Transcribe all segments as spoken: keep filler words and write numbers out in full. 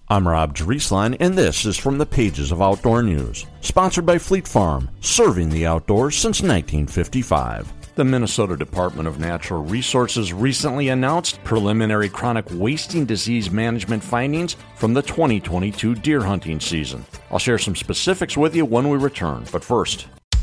I'm Rob Drieslein, and this is from the pages of Outdoor News, sponsored by Fleet Farm, serving the outdoors since nineteen fifty-five. The Minnesota Department of Natural Resources recently announced preliminary chronic wasting disease management findings from the twenty twenty-two deer hunting season. I'll share some specifics with you when we return, but first...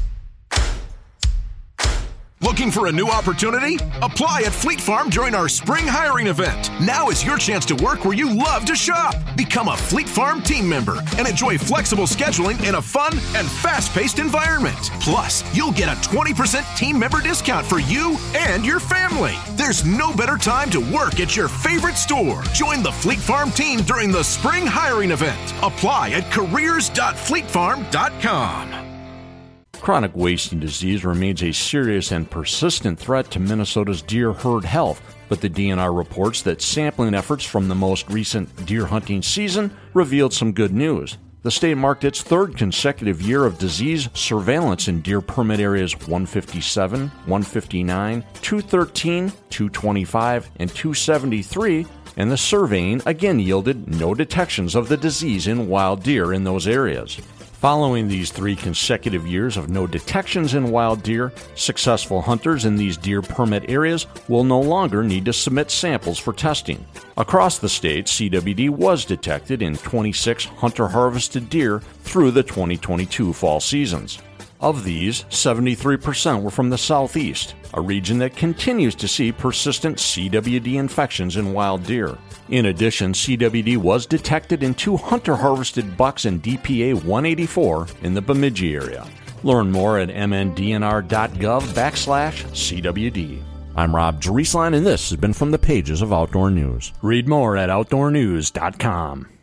Looking for a new opportunity? Apply at Fleet Farm during our spring hiring event. Now is your chance to work where you love to shop. Become a Fleet Farm team member and enjoy flexible scheduling in a fun and fast-paced environment. Plus, you'll get a twenty percent team member discount for you and your family. There's no better time to work at your favorite store. Join the Fleet Farm team during the spring hiring event. Apply at careers dot fleet farm dot com. Chronic wasting disease remains a serious and persistent threat to Minnesota's deer herd health, but the D N R reports that sampling efforts from the most recent deer hunting season revealed some good news. The state marked its third consecutive year of disease surveillance in deer permit areas one fifty-seven, one fifty-nine, two thirteen, two twenty-five, and two seventy-three, and the surveying again yielded no detections of the disease in wild deer in those areas. Following these three consecutive years of no detections in wild deer, successful hunters in these deer permit areas will no longer need to submit samples for testing. Across the state, C W D was detected in twenty-six hunter-harvested deer through the twenty twenty-two fall seasons. Of these, seventy-three percent were from the southeast, a region that continues to see persistent C W D infections in wild deer. In addition, C W D was detected in two hunter-harvested bucks in D P A one eighty-four in the Bemidji area. Learn more at m n d n r dot gov backslash C W D. I'm Rob Drieslein, and this has been from the pages of Outdoor News. Read more at outdoor news dot com.